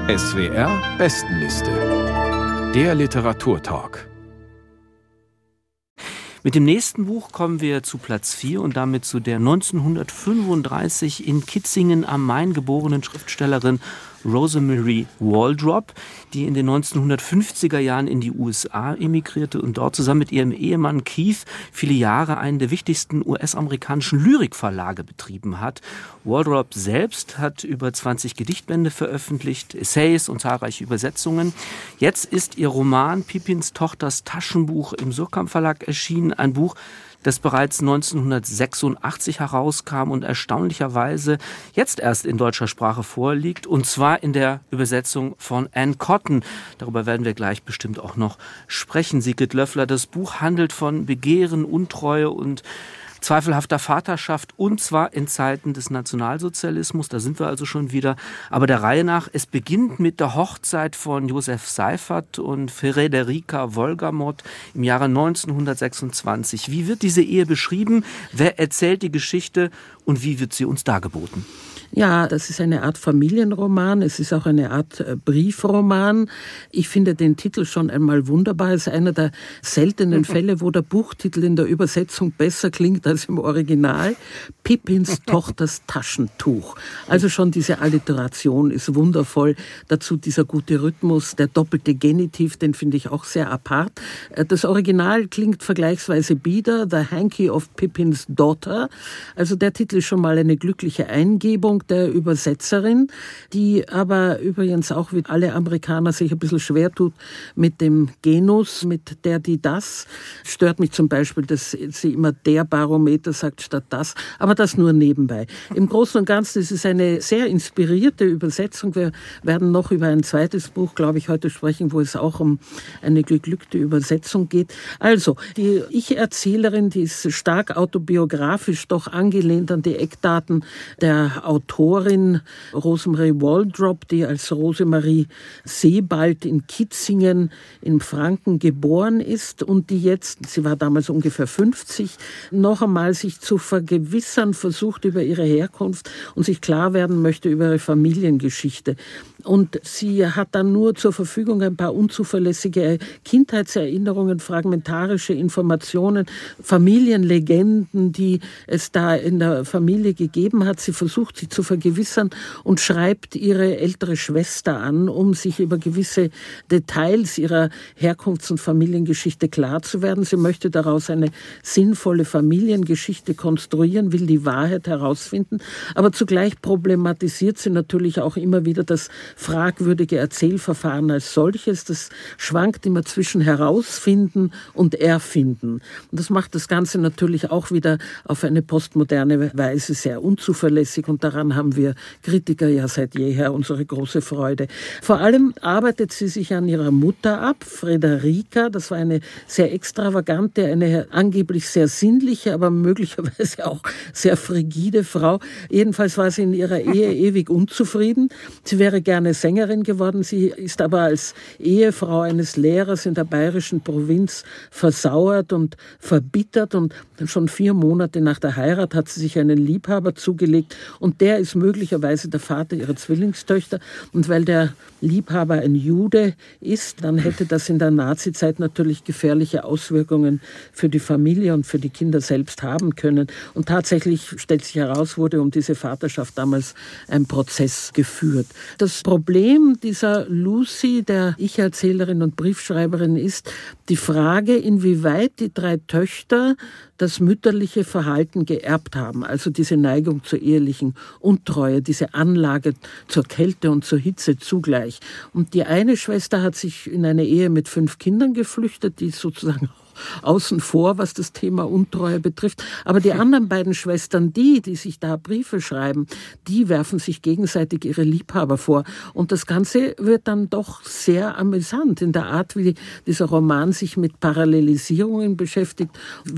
SWR Bestenliste. Der Literaturtalk. Mit dem nächsten Buch kommen wir zu Platz 4 und damit zu der 1935 in Kitzingen am Main geborenen Schriftstellerin Rosemary Waldrop, die in den 1950er Jahren in die USA emigrierte und dort zusammen mit ihrem Ehemann Keith viele Jahre einen der wichtigsten US-amerikanischen Lyrikverlage betrieben hat. Waldrop selbst hat über 20 Gedichtbände veröffentlicht, Essays und zahlreiche Übersetzungen. Jetzt ist ihr Roman Pippins Tochters Taschenbuch im Suhrkamp Verlag erschienen, ein Buch, das bereits 1986 herauskam und erstaunlicherweise jetzt erst in deutscher Sprache vorliegt, und zwar in der Übersetzung von Anne Cotton. Darüber werden wir gleich bestimmt auch noch sprechen. Sigrid Löffler, das Buch handelt von Begehren, Untreue und zweifelhafter Vaterschaft, und zwar in Zeiten des Nationalsozialismus, da sind wir also schon wieder, aber der Reihe nach. Es beginnt mit der Hochzeit von Josef Seifert und Frederica Wolgamott im Jahre 1926. Wie wird diese Ehe beschrieben? Wer erzählt die Geschichte und wie wird sie uns dargeboten? Ja, das ist eine Art Familienroman, es ist auch eine Art Briefroman. Ich finde den Titel schon einmal wunderbar. Es ist einer der seltenen Fälle, wo der Buchtitel in der Übersetzung besser klingt als im Original. Pippins Tochters Taschentuch. Also schon diese Alliteration ist wundervoll. Dazu dieser gute Rhythmus, der doppelte Genitiv, den finde ich auch sehr apart. Das Original klingt vergleichsweise bieder, The Hanky of Pippins Daughter. Also der Titel ist schon mal eine glückliche Eingebung der Übersetzerin, die aber übrigens auch wie alle Amerikaner sich ein bisschen schwer tut mit dem Genus, mit der, die, das. Stört mich zum Beispiel, dass sie immer der Barometer sagt statt das, aber das nur nebenbei. Im Großen und Ganzen ist es eine sehr inspirierte Übersetzung. Wir werden noch über ein zweites Buch, glaube ich, heute sprechen, wo es auch um eine geglückte Übersetzung geht. Also, die Ich-Erzählerin, die ist stark autobiografisch, doch angelehnt an die Eckdaten der Autorin Rosemary Waldrop, die als Rosemarie Sebald in Kitzingen in Franken geboren ist und die jetzt, sie war damals ungefähr 50, noch einmal sich zu vergewissern versucht über ihre Herkunft und sich klar werden möchte über ihre Familiengeschichte. Und sie hat dann nur zur Verfügung ein paar unzuverlässige Kindheitserinnerungen, fragmentarische Informationen, Familienlegenden, die es da in der Familie gegeben hat. Sie versucht, sie zu vergewissern und schreibt ihre ältere Schwester an, um sich über gewisse Details ihrer Herkunfts- und Familiengeschichte klar zu werden. Sie möchte daraus eine sinnvolle Familiengeschichte konstruieren, will die Wahrheit herausfinden, aber zugleich problematisiert sie natürlich auch immer wieder das fragwürdige Erzählverfahren als solches. Das schwankt immer zwischen herausfinden und erfinden. Und das macht das Ganze natürlich auch wieder auf eine postmoderne Weise sehr unzuverlässig, und daran haben wir Kritiker ja seit jeher unsere große Freude. Vor allem arbeitet sie sich an ihrer Mutter ab, Frederica. Das war eine sehr extravagante, eine angeblich sehr sinnliche, aber möglicherweise auch sehr frigide Frau. Jedenfalls war sie in ihrer Ehe ewig unzufrieden. Sie wäre gerne Sängerin geworden. Sie ist aber als Ehefrau eines Lehrers in der bayerischen Provinz versauert und verbittert, und schon 4 Monate nach der Heirat hat sie sich einen Liebhaber zugelegt, und der ist möglicherweise der Vater ihrer Zwillingstöchter, und weil der Liebhaber ein Jude ist, dann hätte das in der Nazizeit natürlich gefährliche Auswirkungen für die Familie und für die Kinder selbst haben können, und tatsächlich, stellt sich heraus, wurde um diese Vaterschaft damals ein Prozess geführt. Das Problem dieser Lucy, der Ich-Erzählerin und Briefschreiberin, ist die Frage, inwieweit die 3 Töchter das mütterliche Verhalten geerbt haben, also diese Neigung zur ehelichen Untreue, diese Anlage zur Kälte und zur Hitze zugleich. Und die eine Schwester hat sich in eine Ehe mit 5 Kindern geflüchtet, die sozusagen außen vor, was das Thema Untreue betrifft. Aber die anderen beiden Schwestern, die sich da Briefe schreiben, die werfen sich gegenseitig ihre Liebhaber vor. Und das Ganze wird dann doch sehr amüsant in der Art, wie dieser Roman sich mit Parallelisierungen beschäftigt, wie das über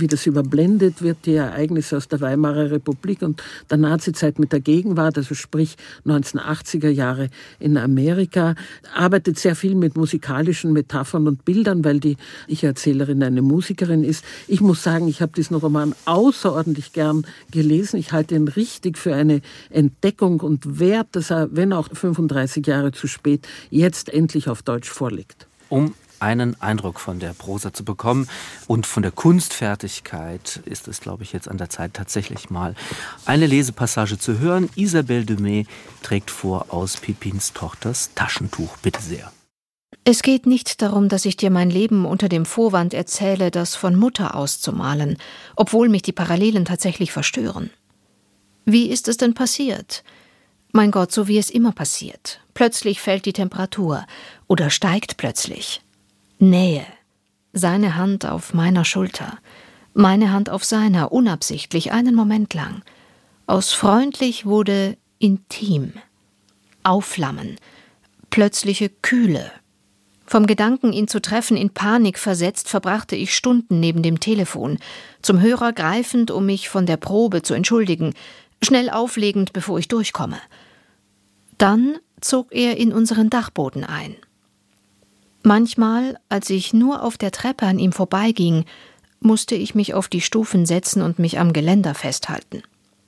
verblendet wird, die Ereignisse aus der Weimarer Republik und der Nazizeit mit der Gegenwart, also sprich 1980er Jahre in Amerika, arbeitet sehr viel mit musikalischen Metaphern und Bildern, weil die Ich-Erzählerin eine Musikerin ist. Ich muss sagen, ich habe diesen Roman außerordentlich gern gelesen. Ich halte ihn richtig für eine Entdeckung und wert, dass er, wenn auch 35 Jahre zu spät, jetzt endlich auf Deutsch vorliegt. Um einen Eindruck von der Prosa zu bekommen und von der Kunstfertigkeit ist es, glaube ich, jetzt an der Zeit, tatsächlich mal eine Lesepassage zu hören. Isabelle Demey trägt vor aus Pipins Tochters Taschentuch. Bitte sehr. Es geht nicht darum, dass ich dir mein Leben unter dem Vorwand erzähle, das von Mutter auszumalen, obwohl mich die Parallelen tatsächlich verstören. Wie ist es denn passiert? Mein Gott, so wie es immer passiert. Plötzlich fällt die Temperatur oder steigt plötzlich. Nähe. Seine Hand auf meiner Schulter, meine Hand auf seiner, unabsichtlich, einen Moment lang. Aus freundlich wurde intim. Aufflammen. Plötzliche Kühle. Vom Gedanken, ihn zu treffen, in Panik versetzt, verbrachte ich Stunden neben dem Telefon, zum Hörer greifend, um mich von der Probe zu entschuldigen, schnell auflegend, bevor ich durchkomme. Dann zog er in unseren Dachboden ein. Manchmal, als ich nur auf der Treppe an ihm vorbeiging, musste ich mich auf die Stufen setzen und mich am Geländer festhalten.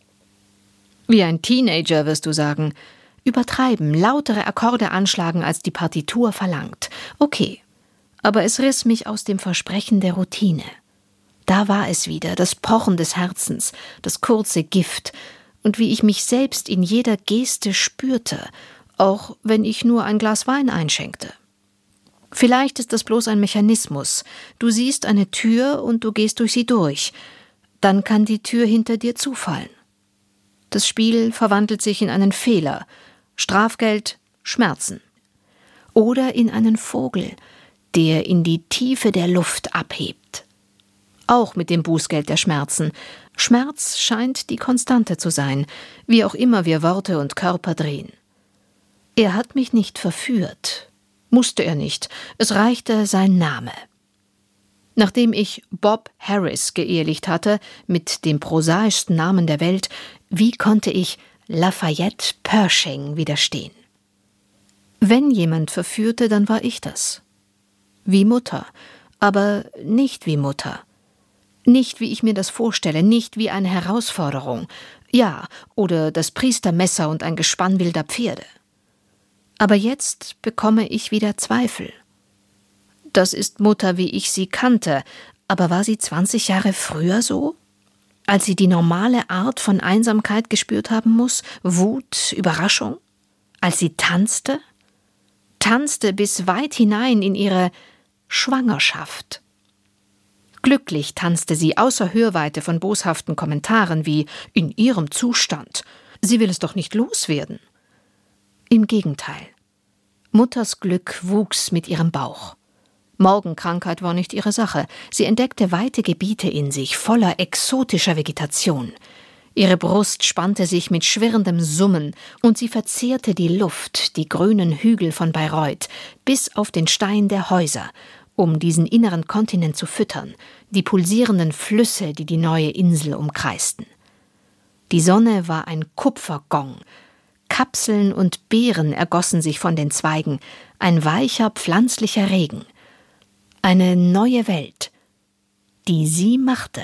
Wie ein Teenager, wirst du sagen. Übertreiben, lautere Akkorde anschlagen, als die Partitur verlangt. Okay, aber es riss mich aus dem Versprechen der Routine. Da war es wieder, das Pochen des Herzens, das kurze Gift, und wie ich mich selbst in jeder Geste spürte, auch wenn ich nur ein Glas Wein einschenkte. Vielleicht ist das bloß ein Mechanismus. Du siehst eine Tür und du gehst durch sie durch. Dann kann die Tür hinter dir zufallen. Das Spiel verwandelt sich in einen Fehler. Strafgeld, Schmerzen. Oder in einen Vogel, der in die Tiefe der Luft abhebt. Auch mit dem Bußgeld der Schmerzen. Schmerz scheint die Konstante zu sein, wie auch immer wir Worte und Körper drehen. Er hat mich nicht verführt. Musste er nicht, es reichte sein Name. Nachdem ich Bob Harris geehelicht hatte, mit dem prosaischsten Namen der Welt, wie konnte ich Lafayette Pershing widerstehen? Wenn jemand verführte, dann war ich das. Wie Mutter, aber nicht wie Mutter. Nicht, wie ich mir das vorstelle, nicht wie eine Herausforderung. Ja, oder das Priestermesser und ein Gespann wilder Pferde. Aber jetzt bekomme ich wieder Zweifel. Das ist Mutter, wie ich sie kannte, aber war sie 20 Jahre früher so? Als sie die normale Art von Einsamkeit gespürt haben muss, Wut, Überraschung? Als sie tanzte? Tanzte bis weit hinein in ihre Schwangerschaft. Glücklich tanzte sie außer Hörweite von boshaften Kommentaren wie »in ihrem Zustand«. Sie will es doch nicht loswerden. Im Gegenteil. Mutters Glück wuchs mit ihrem Bauch. Morgenkrankheit war nicht ihre Sache. Sie entdeckte weite Gebiete in sich, voller exotischer Vegetation. Ihre Brust spannte sich mit schwirrendem Summen und sie verzehrte die Luft, die grünen Hügel von Bayreuth, bis auf den Stein der Häuser, um diesen inneren Kontinent zu füttern, die pulsierenden Flüsse, die die neue Insel umkreisten. Die Sonne war ein Kupfergong. Kapseln und Beeren ergossen sich von den Zweigen, ein weicher, pflanzlicher Regen. Eine neue Welt, die sie machte.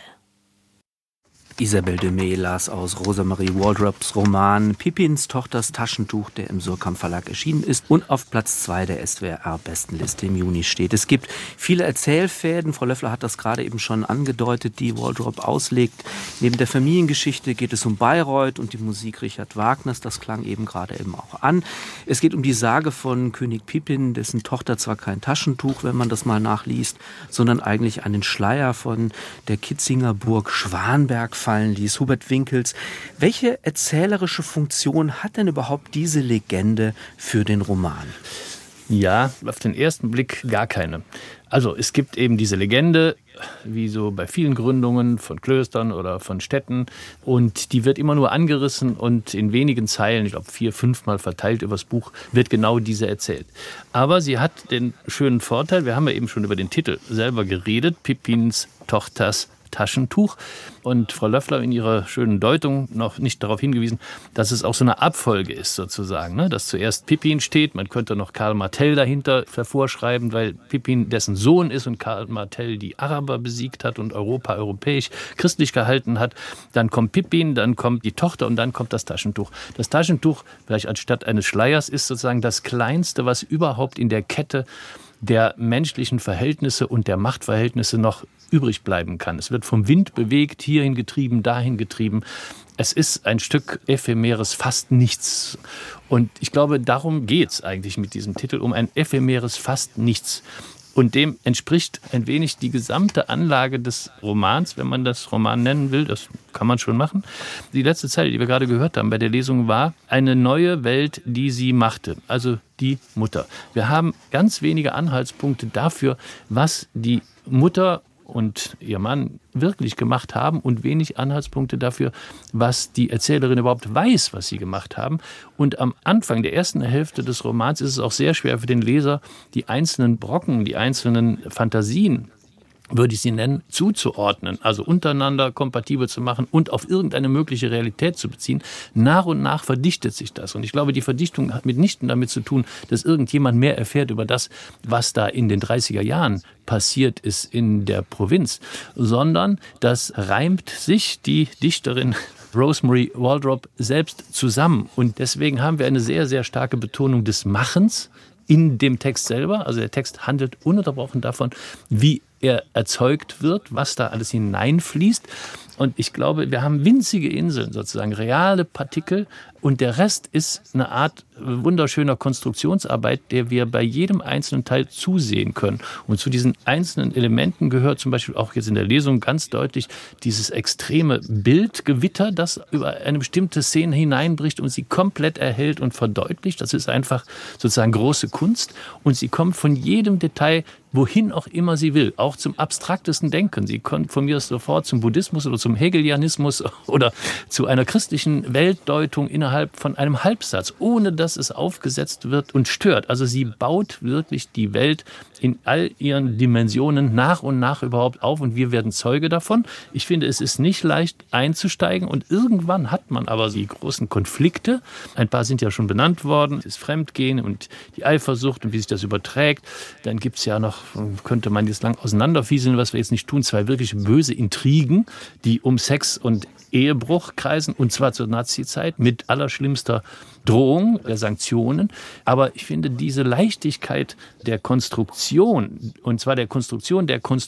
Isabelle Demey las aus Rosemarie Waldrops Roman Pipins Tochters Taschentuch, der im Surkamp Verlag erschienen ist und auf Platz 2 der SWR-Bestenliste im Juni steht. Es gibt viele Erzählfäden, Frau Löffler hat das gerade eben schon angedeutet, die Waldrop auslegt. Neben der Familiengeschichte geht es um Bayreuth und die Musik Richard Wagners, das klang eben gerade eben auch an. Es geht um die Sage von König Pippin, dessen Tochter zwar kein Taschentuch, wenn man das mal nachliest, sondern eigentlich einen Schleier von der Kitzinger Burg Schwanberg fallen ließ, Hubert Winkels. Welche erzählerische Funktion hat denn überhaupt diese Legende für den Roman? Ja, auf den ersten Blick gar keine. Also es gibt eben diese Legende, wie so bei vielen Gründungen von Klöstern oder von Städten, und die wird immer nur angerissen und in wenigen Zeilen, ich glaube 4-5 Mal verteilt übers Buch, wird genau diese erzählt. Aber sie hat den schönen Vorteil, wir haben ja eben schon über den Titel selber geredet, Pippins Tochters Taschentuch. Und Frau Löffler in ihrer schönen Deutung noch nicht darauf hingewiesen, dass es auch so eine Abfolge ist sozusagen, ne? Dass zuerst Pippin steht, man könnte noch Karl Martell dahinter hervorschreiben, weil Pippin dessen Sohn ist und Karl Martell die Araber besiegt hat und Europa europäisch christlich gehalten hat. Dann kommt Pippin, dann kommt die Tochter und dann kommt das Taschentuch. Das Taschentuch, vielleicht anstatt eines Schleiers, ist sozusagen das Kleinste, was überhaupt in der Kette der menschlichen Verhältnisse und der Machtverhältnisse noch übrig bleiben kann. Es wird vom Wind bewegt, hierhin getrieben, dahin getrieben. Es ist ein Stück ephemeres fast nichts. Und ich glaube, darum geht es eigentlich mit diesem Titel, um ein ephemeres fast nichts. Und dem entspricht ein wenig die gesamte Anlage des Romans, wenn man das Roman nennen will. Das kann man schon machen. Die letzte Zeile, die wir gerade gehört haben bei der Lesung, war eine neue Welt, die sie machte. Also die Mutter. Wir haben ganz wenige Anhaltspunkte dafür, was die Mutter und ihr Mann wirklich gemacht haben und wenig Anhaltspunkte dafür, was die Erzählerin überhaupt weiß, was sie gemacht haben. Und am Anfang der ersten Hälfte des Romans ist es auch sehr schwer für den Leser, die einzelnen Brocken, die einzelnen Fantasien, würde ich sie nennen, zuzuordnen, also untereinander kompatibel zu machen und auf irgendeine mögliche Realität zu beziehen. Nach und nach verdichtet sich das. Und ich glaube, die Verdichtung hat mitnichten damit zu tun, dass irgendjemand mehr erfährt über das, was da in den 30er Jahren passiert ist in der Provinz, sondern das reimt sich die Dichterin Rosemary Waldrop selbst zusammen. Und deswegen haben wir eine sehr, sehr starke Betonung des Machens in dem Text selber. Also der Text handelt ununterbrochen davon, wie er erzeugt wird, was da alles hineinfließt. Und ich glaube, wir haben winzige Inseln, sozusagen reale Partikel. Und der Rest ist eine Art wunderschöner Konstruktionsarbeit, der wir bei jedem einzelnen Teil zusehen können. Und zu diesen einzelnen Elementen gehört zum Beispiel auch jetzt in der Lesung ganz deutlich dieses extreme Bildgewitter, das über eine bestimmte Szene hineinbricht und sie komplett erhellt und verdeutlicht. Das ist einfach sozusagen große Kunst. Und sie kommt von jedem Detail, wohin auch immer sie will, auch zum abstraktesten Denken. Sie kommt von mir sofort zum Buddhismus oder zum Hegelianismus oder zu einer christlichen Weltdeutung innerhalb von einem Halbsatz, ohne dass es aufgesetzt wird und stört. Also sie baut wirklich die Welt in all ihren Dimensionen nach und nach überhaupt auf und wir werden Zeuge davon. Ich finde, es ist nicht leicht einzusteigen und irgendwann hat man aber die großen Konflikte. Ein paar sind ja schon benannt worden, das Fremdgehen und die Eifersucht und wie sich das überträgt. Dann gibt es ja noch, könnte man jetzt lang auseinanderfieseln, was wir jetzt nicht tun, zwei wirklich böse Intrigen, die um Sex und Ehebruch kreisen, und zwar zur Nazi-Zeit mit allerschlimmster Drohung der Sanktionen. Aber ich finde, diese Leichtigkeit der Konstruktion, und zwar der Konstruktion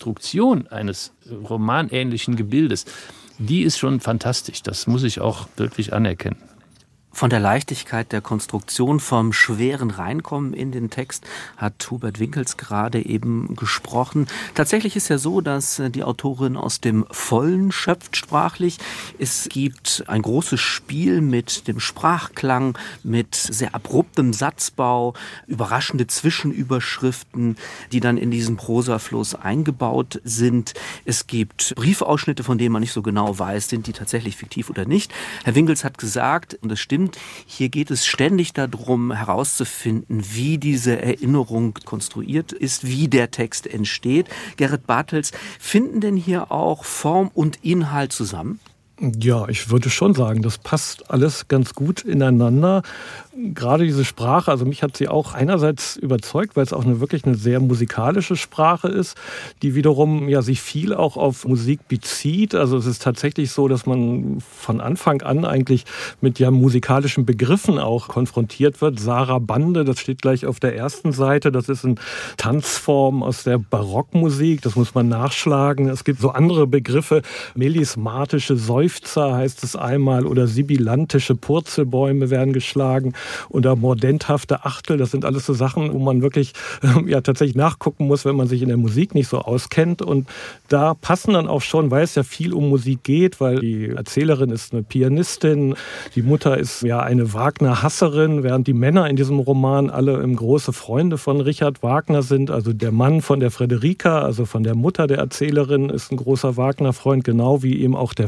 eines romanähnlichen Gebildes, die ist schon fantastisch. Das muss ich auch wirklich anerkennen. Von der Leichtigkeit der Konstruktion, vom schweren Reinkommen in den Text hat Hubert Winkels gerade eben gesprochen. Tatsächlich ist ja so, dass die Autorin aus dem Vollen schöpft sprachlich. Es gibt ein großes Spiel mit dem Sprachklang, mit sehr abruptem Satzbau, überraschende Zwischenüberschriften, die dann in diesen Prosafluss eingebaut sind. Es gibt Briefausschnitte, von denen man nicht so genau weiß, sind die tatsächlich fiktiv oder nicht. Herr Winkels hat gesagt, und das stimmt, hier geht es ständig darum, herauszufinden, wie diese Erinnerung konstruiert ist, wie der Text entsteht. Gerrit Bartels, finden denn hier auch Form und Inhalt zusammen? Ja, ich würde schon sagen, das passt alles ganz gut ineinander. Gerade diese Sprache, also mich hat sie auch einerseits überzeugt, weil es auch wirklich eine sehr musikalische Sprache ist, die wiederum ja sich viel auch auf Musik bezieht. Also es ist tatsächlich so, dass man von Anfang an eigentlich mit ja musikalischen Begriffen auch konfrontiert wird. Sarabande, das steht gleich auf der ersten Seite, das ist eine Tanzform aus der Barockmusik, das muss man nachschlagen. Es gibt so andere Begriffe, melismatische Seufzer heißt es einmal oder sibilantische Purzelbäume werden geschlagen. Oder mordenthafte Achtel, das sind alles so Sachen, wo man wirklich ja tatsächlich nachgucken muss, wenn man sich in der Musik nicht so auskennt. Und da passen dann auch schon, weil es ja viel um Musik geht, weil die Erzählerin ist eine Pianistin, die Mutter ist ja eine Wagner-Hasserin, während die Männer in diesem Roman alle große Freunde von Richard Wagner sind. Also der Mann von der Friederika, also von der Mutter der Erzählerin, ist ein großer Wagner-Freund, genau wie eben auch der Freund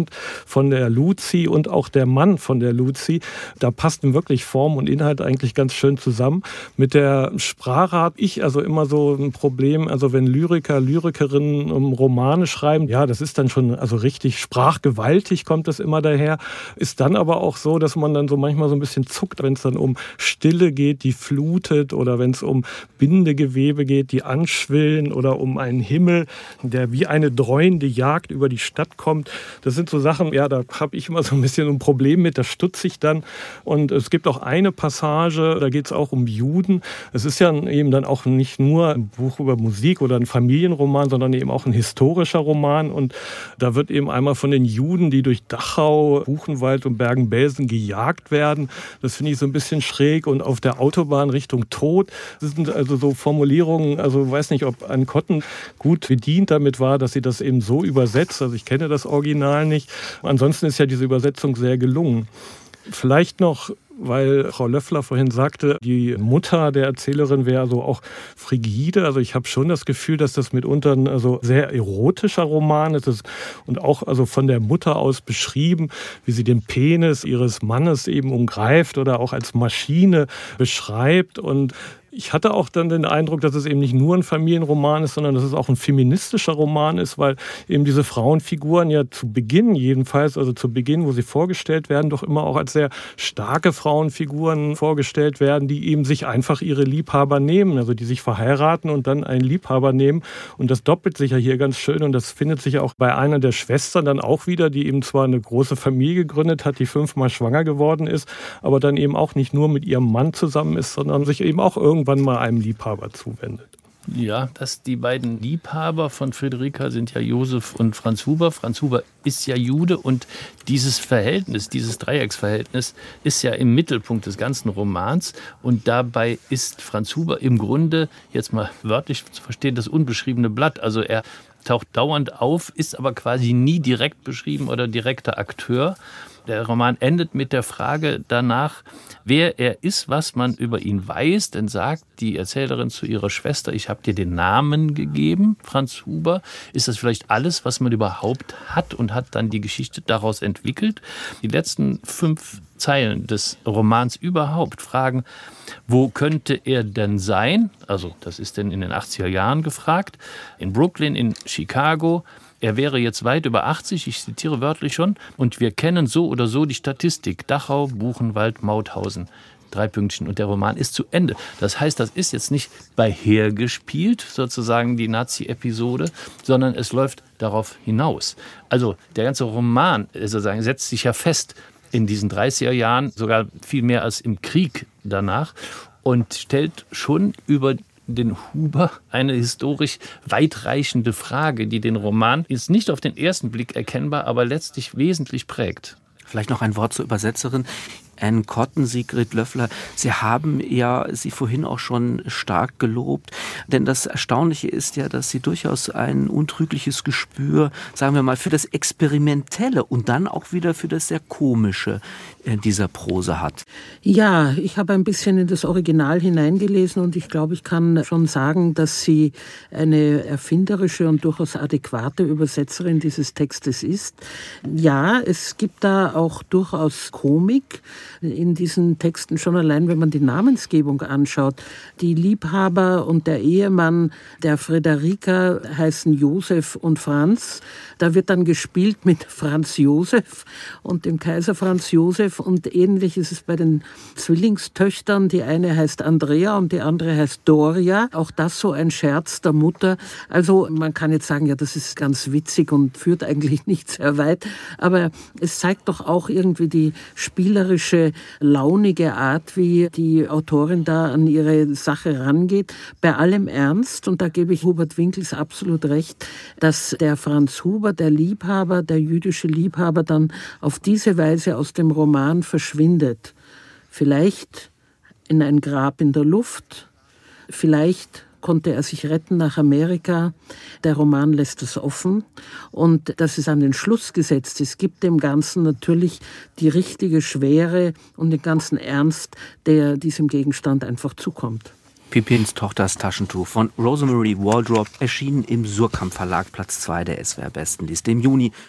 kommt von der Luzi und auch der Mann von der Luzi. Da passten wirklich Form und Inhalt eigentlich ganz schön zusammen. Mit der Sprache habe ich also immer so ein Problem, also wenn Lyriker, Lyrikerinnen Romane schreiben, ja, das ist dann schon also richtig sprachgewaltig, kommt das immer daher. Ist dann aber auch so, dass man dann so manchmal so ein bisschen zuckt, wenn es dann um Stille geht, die flutet, oder wenn es um Bindegewebe geht, die anschwillen, oder um einen Himmel, der wie eine dreuende Jagd über die Stadt kommt. Das sind so Sachen, ja, da habe ich immer so ein bisschen ein Problem mit, da stutze ich dann. Und es gibt auch eine Passage, da geht es auch um Juden. Es ist ja eben dann auch nicht nur ein Buch über Musik oder ein Familienroman, sondern eben auch ein historischer Roman. Und da wird eben einmal von den Juden, die durch Dachau, Buchenwald und Bergen-Belsen gejagt werden. Das finde ich so ein bisschen schräg. Und auf der Autobahn Richtung Tod. Das sind also so Formulierungen, also ich weiß nicht, ob Anne Cotton gut bedient damit war, dass sie das eben so übersetzt. Also ich kenne das Original nicht. Ansonsten ist ja diese Übersetzung sehr gelungen. Vielleicht noch, weil Frau Löffler vorhin sagte, die Mutter der Erzählerin wäre also auch frigide. Also ich habe schon das Gefühl, dass das mitunter ein also sehr erotischer Roman ist. Und auch also von der Mutter aus beschrieben, wie sie den Penis ihres Mannes eben umgreift oder auch als Maschine beschreibt. Und ich hatte auch dann den Eindruck, dass es eben nicht nur ein Familienroman ist, sondern dass es auch ein feministischer Roman ist, weil eben diese Frauenfiguren ja zu Beginn jedenfalls, also zu Beginn, wo sie vorgestellt werden, doch immer auch als sehr starke Frauenfiguren vorgestellt werden, die eben sich einfach ihre Liebhaber nehmen, also die sich verheiraten und dann einen Liebhaber nehmen. Und das doppelt sich ja hier ganz schön und das findet sich auch bei einer der Schwestern dann auch wieder, die eben zwar eine große Familie gegründet hat, die 5-mal schwanger geworden ist, aber dann eben auch nicht nur mit ihrem Mann zusammen ist, sondern sich eben auch irgendwann mal einem Liebhaber zuwendet. Ja, die beiden Liebhaber von Friederika sind ja Josef und Franz Huber. Franz Huber ist ja Jude und dieses Verhältnis, dieses Dreiecksverhältnis ist ja im Mittelpunkt des ganzen Romans. Und dabei ist Franz Huber im Grunde, jetzt mal wörtlich zu verstehen, das unbeschriebene Blatt. Also er taucht dauernd auf, ist aber quasi nie direkt beschrieben oder direkter Akteur. Der Roman endet mit der Frage danach, wer er ist, was man über ihn weiß. Dann sagt die Erzählerin zu ihrer Schwester, ich habe dir den Namen gegeben, Franz Huber. Ist das vielleicht alles, was man überhaupt hat und hat dann die Geschichte daraus entwickelt? Die letzten 5 Zeilen des Romans überhaupt fragen, wo könnte er denn sein? Also das ist denn in den 80er Jahren gefragt. In Brooklyn, in Chicago. Er wäre jetzt weit über 80, ich zitiere wörtlich schon, und wir kennen so oder so die Statistik. Dachau, Buchenwald, Mauthausen. 3 Pünktchen und der Roman ist zu Ende. Das heißt, das ist jetzt nicht bei hergespielt, sozusagen die Nazi-Episode, sondern es läuft darauf hinaus. Also der ganze Roman sozusagen setzt sich ja fest in diesen 30er Jahren, sogar viel mehr als im Krieg danach, und stellt schon über den Huber eine historisch weitreichende Frage, die den Roman ist nicht auf den ersten Blick erkennbar, aber letztlich wesentlich prägt. Vielleicht noch ein Wort zur Übersetzerin. Anne Cotton, Sigrid Löffler, Sie haben ja sie vorhin auch schon stark gelobt, denn das Erstaunliche ist ja, dass sie durchaus ein untrügliches Gespür, sagen wir mal, für das Experimentelle und dann auch wieder für das sehr Komische dieser Prosa hat. Ja, ich habe ein bisschen in das Original hineingelesen und ich glaube, ich kann schon sagen, dass sie eine erfinderische und durchaus adäquate Übersetzerin dieses Textes ist. Ja, es gibt da auch durchaus Komik in diesen Texten, schon allein, wenn man die Namensgebung anschaut. Die Liebhaber und der Ehemann der Friederika heißen Josef und Franz. Da wird dann gespielt mit Franz Josef und dem Kaiser Franz Josef. Und ähnlich ist es bei den Zwillingstöchtern. Die eine heißt Andrea und die andere heißt Doria. Auch das so ein Scherz der Mutter. Also man kann jetzt sagen, ja, das ist ganz witzig und führt eigentlich nicht sehr weit. Aber es zeigt doch auch irgendwie die spielerische, launige Art, wie die Autorin da an ihre Sache rangeht. Bei allem Ernst, und da gebe ich Hubert Winkels absolut recht, dass der Franz Huber, der Liebhaber, der jüdische Liebhaber, dann auf diese Weise aus dem Roman verschwindet. Vielleicht in ein Grab in der Luft, vielleicht konnte er sich retten nach Amerika. Der Roman lässt das offen und dass es an den Schluss gesetzt ist, gibt dem Ganzen natürlich die richtige Schwere und den ganzen Ernst, der diesem Gegenstand einfach zukommt. Pippins Tochters Taschentuch von Rosemary Waldrop, erschienen im Suhrkamp Verlag, Platz 2 der SWR Bestenliste im Juni